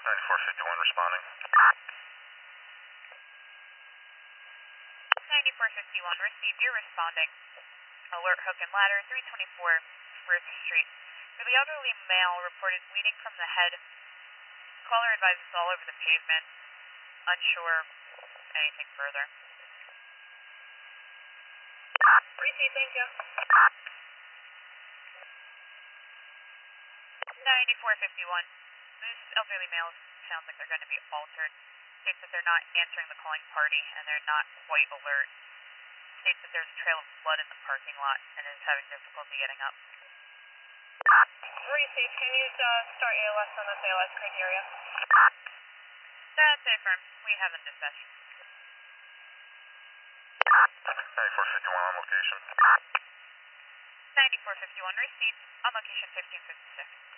9451 responding. 9451, received. You're responding. Alert hook and ladder, 324 First Street. For the elderly male reported bleeding from the head. Caller advised it's all over the pavement. Unsure anything further. Received, thank you. 9451. This elderly male sounds like they're going to be altered. States that they're not answering the calling party and they're not quite alert. States that there's a trail of blood in the parking lot and is having difficulty getting up. Received, can you start ALS on this ALS criteria? That's it, firm. We haven't dispatched. 9451 on location. 9451, received. On location 1556.